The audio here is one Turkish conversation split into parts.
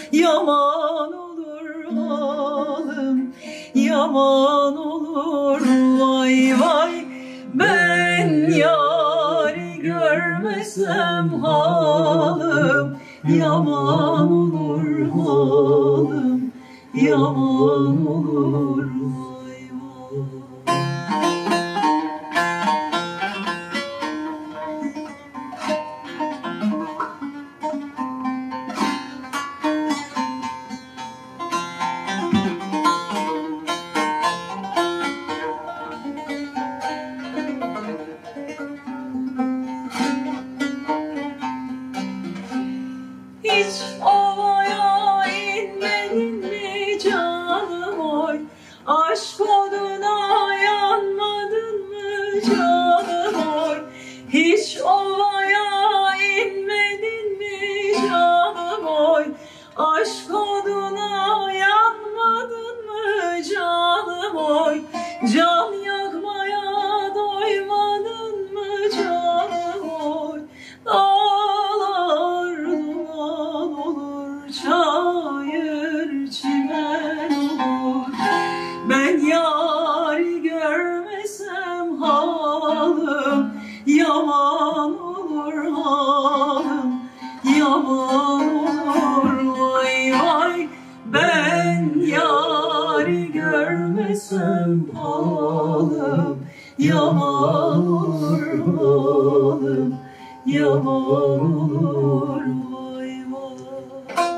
yaman olur halim, yaman olur. Vay vay, ben yari görmesem halim, yaman olur halim, yaman olur. Vay vay. Hiç ovaya inmedin mi canım oy? Aşk oduna yanmadın mı canım oy? Hiç ovaya inmedin mi canım oy? Aşk oduna yanmadın mı canım oy? Can yakmaya doymadın mı canım oy? Dağlar duman olur, çayır çimen olur. Ben yari görmesem halim, yaman olur halim, yaman olur. Vay vay, ben yari görmesem halim, yaman olur halim, yaman olur. Vay vay.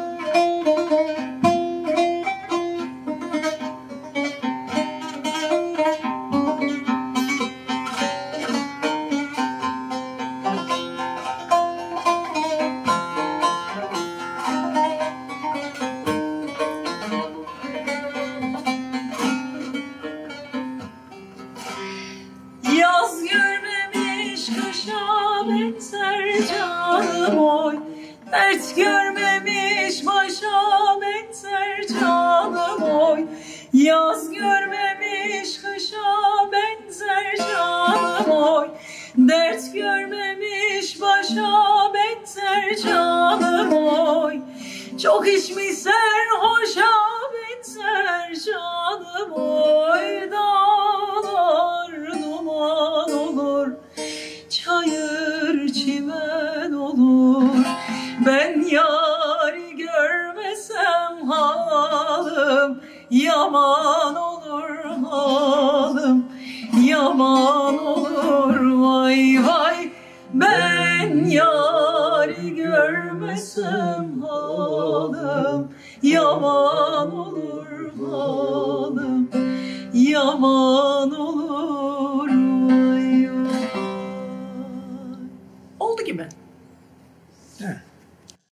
Yaz görmemiş kışa benzer canım oy. Dert görmemiş başa benzer canım oy. Yaz görmemiş kışa benzer canım oy. Dert görmemiş başa benzer canım oy. Çok içmişsen hoşa benzer canım oy. Dağlar duman olur, çayır çimen olur. Ben yari görmesem halim, yaman olur halim, yaman olur. Vay vay, ben yari görmesem halim, yaman olur halim, yaman olur.